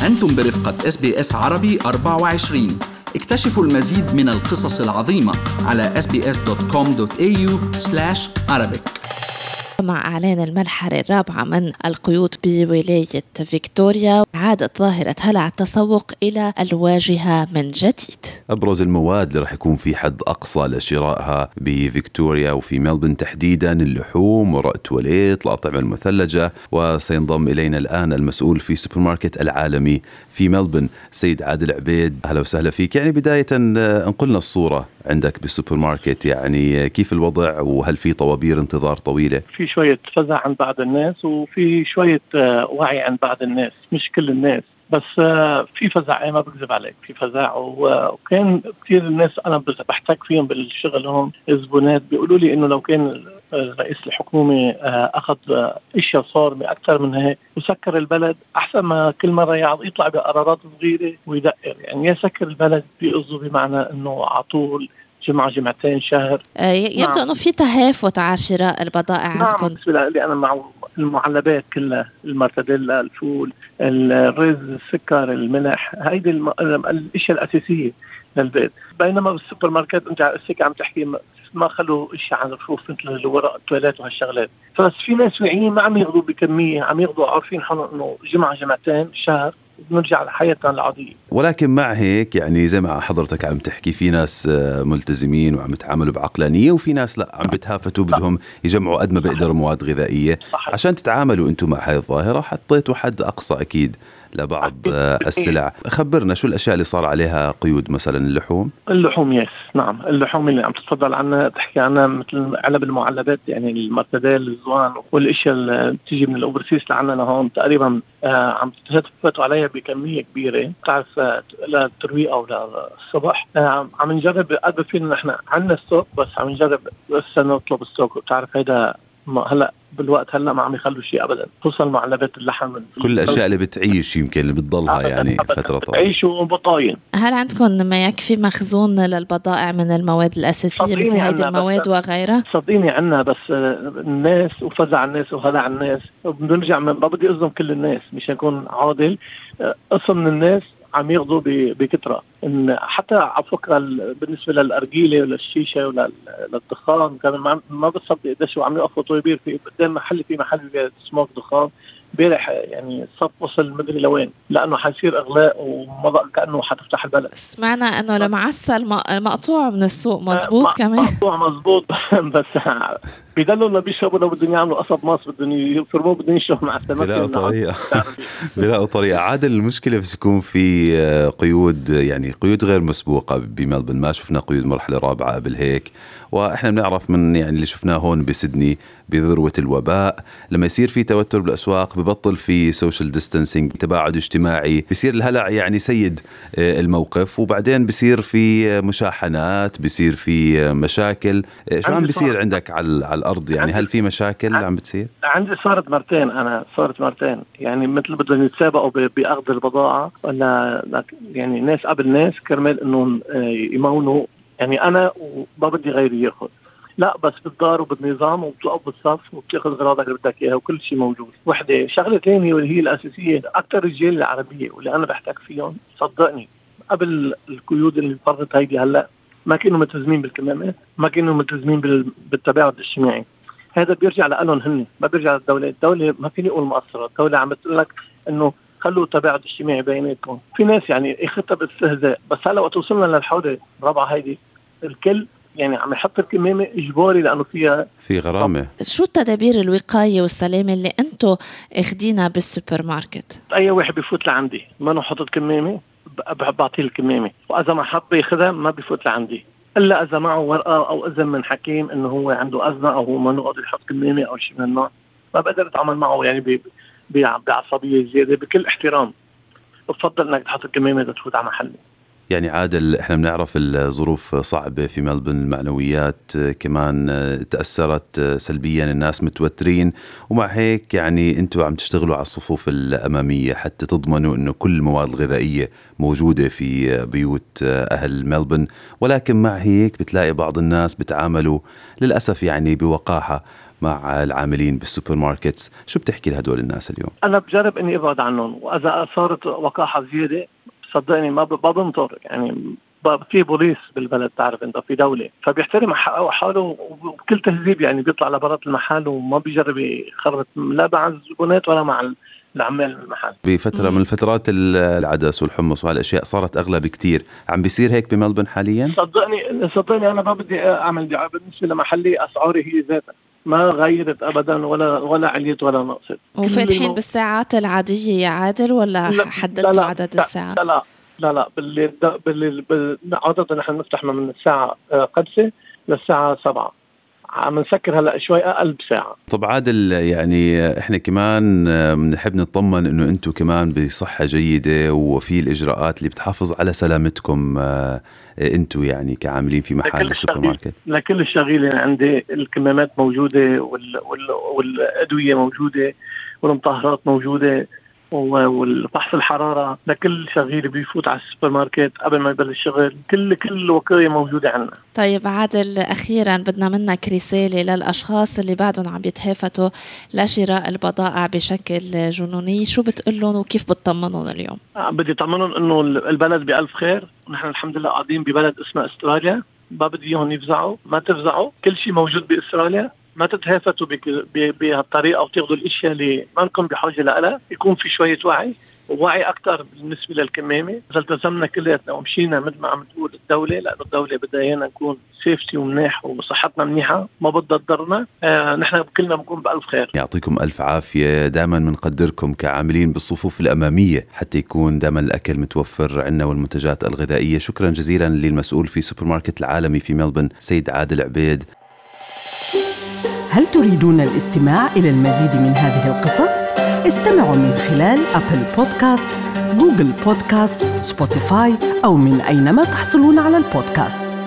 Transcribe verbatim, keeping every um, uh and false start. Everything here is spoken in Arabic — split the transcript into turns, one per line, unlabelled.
أنتم برفقة إس بي إس عربي أربعة وعشرين. اكتشفوا المزيد من القصص العظيمة على إس بي إس دوت كوم دوت إيه يو سلاش عربيك.
مع إعلان المرحلة الرابعة من القيود بولاية فيكتوريا، عادت ظاهرة هلع التسوق إلى الواجهة من جديد.
أبرز المواد اللي راح يكون في حد أقصى لشرائها بفيكتوريا وفي ملبن تحديدا اللحوم ورق تواليت الأطعمة المثلجة. وسينضم إلينا الآن المسؤول في سوبر ماركت العالمي في ملبن سيد عادل عبيد. أهلا وسهلا فيك. يعني بداية انقلنا الصورة عندك بالسوبر ماركت، يعني كيف الوضع وهل في طوابير انتظار طويلة؟
في شوية فزع عند بعض الناس وفي شوية وعي عند بعض الناس، مش كل الناس، بس في فزع. ما بكذب عليك، في فزع. وكان كثير الناس أنا بحتك فيهم بالشغل هون الزبونات بيقولوا لي إنه لو كان رئيس الحكومة أخذ إشياء صارمة أكثر من هيك وسكر البلد أحسن ما كل مرة يطلع بقرارات صغيرة ويدقر. يعني يسكر البلد بيقصدوا بمعنى إنه عطول جمعة جمعتين شهر.
يبدو أنه في تهافت على شراء البضائع عندكم.
نعم، بالنسبة لي أنا مع المعلبات كلها، المرتديلا، الفول، الرز، السكر، الملح، هيدي الم... الاشياء الاساسيه للبيت. بينما بالسوبر ماركت انت السك عم تحكي ما خلوا شيء عن الرفوف مثل الورق التواليت وهالشغلات. بس في ناس واعيين ما عم ياخذوا بكميه، عم ياخذوا عارفين حالهم انه جمعه جمعتين شهر بنرجع لحياتنا العادية.
ولكن مع هيك يعني زي ما حضرتك عم تحكي في ناس ملتزمين وعم يتعاملوا بعقلانية، وفي ناس لا عم بتهافتوا بدهم يجمعوا قد ما بيقدروا مواد غذائية. صحيح. عشان تتعاملوا انتم مع هاي الظاهرة حطيتوا حد أقصى أكيد لبعض السلع. خبرنا شو الأشياء اللي صار عليها قيود. مثلا اللحوم
اللحوم يس نعم اللحوم اللي عم تتفضل عنها تحكي عنها مثل علب المعلبات، يعني المرتديل، الزوان والاشياء اللي بتيجي من الاوفرسيس لعنا لهون تقريبا آه عم تتفتوا عليها بكميه كبيره. بتعرف آه للترويق او للصبح آه عم نجرب قد فينا نحن عندنا السوق، بس عم نجرب بس نطلب السوق. وبتعرف هيدا هلا بالوقت هلا ما عم يخلوا شيء ابدا، خصوصا معلبات اللحم،
كل الاشياء اللي بتعيش يمكن اللي بتضلها يعني فتره طويله
بتعيش وبطاين.
هل عندكم ما يكفي مخزون للبضائع من المواد الاساسيه مثل هذه المواد وغيرها؟
صدقيني عنا، بس الناس وفزع الناس وهلع الناس. وبنرجع ما بدي اظلم كل الناس مش يكون عادل. قسم من الناس عم ياخذوا بكثره. ان حتى على فكره بالنسبه للارجيله وللشيشه وللدخان كمان ما بتصدق قديش عم يوقفوا طويبير في قدام محل، في محل سموك دخان امبارح يعني صف وصل مدري لوين، لانه حيصير اغلاق وما بقى كانه حتفتح البلد.
سمعنا انه المعسل مقطوع من السوق، مزبوط كمان
مقطوع مزبوط بس بيدلوا انه بيشربوا لو بدهم يعملوا قصب ماس بدهم يفرموه بدهم يشربوا مع السمك.
بلاقوا طريقه بلاقوا طريقه. عادل المشكله بس يكون في قيود، يعني قيود غير مسبوقه بملبن. ما شفنا قيود مرحله رابعه قبل هيك، واحنا بنعرف من يعني اللي شفناه هون بسيدني بذروه الوباء لما يصير في توتر بالاسواق ببطل في سوشيال ديستانسينج، تباعد اجتماعي، بيصير الهلع يعني سيد الموقف، وبعدين بيصير في مشاحنات، بيصير في مشاكل. شو عم بيصير عندك على على الارض؟ يعني هل في مشاكل عم بتصير؟
عندي صارت مرتين، انا صارت مرتين يعني مثل بدهم يتسابقوا باخذ البضاعه، ولا يعني ناس قبل ناس كرمال انه يمونوا. يعني انا وما بدي غيري ياخذ، لا بس بالدار وبالنظام وبتوقف بالصف وبتاخذ غراضك اللي بدك اياها وكل شيء موجود. وحده شغله ثانيه واللي هي الاساسيه، اكثر رجال العربيه واللي انا بحتك فيهم صدقني قبل القيود اللي فرضت هيدي هلا ما كانوا ملتزمين بالكمامات، ما كانوا ملتزمين بالتباعد الاجتماعي. هذا بيرجع لهم هن، ما بيرجع للدوله. الدوله ما فيني اقول مقصره، الدوله عم بتقول لك انه خلوا تباعد اجتماعي بيناتكم. في ناس يعني اخذتها باستهزاء، بس هلا وقت وصلنا للحوضه الرابعه هيدي الكل يعني عم يحط الكمامة إجباري لأنه فيها
في غرامة.
شو التدابير الوقاية والسلامة اللي أنتوا اخدينها بالسوبر ماركت؟
أي واحد بيفوت لعندي ما نحطت كمامة بعطيه الكمامة، وإذا ما حب ياخذها ما بيفوت لعندي إلا إذا معه ورقة أو إذن من حكيم إنه هو عنده أذنة أو هو ما نقدر يحط كمامة أو شيء من النوع. ما بقدر أتعامل معه يعني بعصبية زيادة. بكل احترام بفضل إنك تحط الكمامة إذا تفوت على محلي.
يعني عادل احنا بنعرف الظروف صعبة في ملبن، المعنويات كمان تأثرت سلبيا، الناس متوترين، ومع هيك يعني انتوا عم تشتغلوا على الصفوف الأمامية حتى تضمنوا انه كل المواد الغذائية موجودة في بيوت أهل ملبن. ولكن مع هيك بتلاقي بعض الناس بتعاملوا للأسف يعني بوقاحة مع العاملين بالسوبر ماركتس، شو بتحكي لهدول الناس اليوم؟
أنا بجرب إني أبعد عنهم، وإذا صارت وقاحة زيادة صدقني ما بنطر، يعني في بوليس بالبلد تعرف انت في دولة فبيحترم حاله وبكل تهذيب، يعني بيطلع لبرات المحل وما بيجرب يخرب لا مع الزبونات ولا مع العمال المحل.
بفترة من الفترات العدس والحمص وهالاشياء صارت اغلى بكتير، عم بيصير هيك بملبن حاليا؟
صدقني صدقني انا ما بدي اعمل دعاية، بالنسبة لمحلي اسعاري هي ذاتها ما غيرت ابدا ولا ولا عليت ولا نقصت.
وفاتحين بالساعات العادية يا عادل ولا حددتوا عدد الساعات؟
لا لا لا لا بالليل بالليل عادة نحن نفتح من الساعة خمسة للساعة سبعة، عم نسكر هلا شوي اقل بساعة.
طب عادل، يعني احنا كمان بنحب نطمن انه انتم كمان بصحة جيدة وفي الاجراءات اللي بتحافظ على سلامتكم انتم يعني كعاملين في محل السوبر ماركت.
لكل الشغيل يعني عندي الكمامات موجودة وال وال والادوية موجودة والمطهرات موجودة والفحص الحرارة لكل شغيل بيفوت على السوبر ماركت قبل ما يبلش الشغل، كل كل الوقاية موجودة عنا.
طيب عادل، أخيرا بدنا منك رسالة للأشخاص اللي بعدهم عم يتهافتوا لشراء البضائع بشكل جنوني، شو بتقولهم وكيف بتطمنهم اليوم؟
بدي طمنهم إنه البلد بألف خير، نحن الحمد لله قاعدين ببلد اسمه استراليا، ما بدي إياهم يفزعوا، ما تفزعوا، كل شيء موجود بأستراليا، ما تتهافتوا بهالطريقة أو تاخذوا الأشياء اللي ما نكون بحاجة لها، يكون في شوية وعي ووعي أكتر بالنسبة للكمامة. إذا التزمنا كلياتنا ومشينا مثل ما عم تقول الدولة، لأنه الدولة بدها إيانا نكون سيفتي ومنيح وصحتنا منيحة ما بدها تضرنا، آه نحن كلنا بنكون بألف خير.
يعطيكم ألف عافية، دائما منقدركم كعاملين بالصفوف الأمامية حتى يكون دائما الأكل متوفر عنا والمنتجات الغذائية. شكرا جزيلا للمسؤول في سوبر ماركت العالمي في ملبن سيد عادل عبيد.
هل تريدون الاستماع إلى المزيد من هذه القصص؟ استمعوا من خلال أبل بودكاست، جوجل بودكاست، سبوتيفاي أو من أينما تحصلون على البودكاست.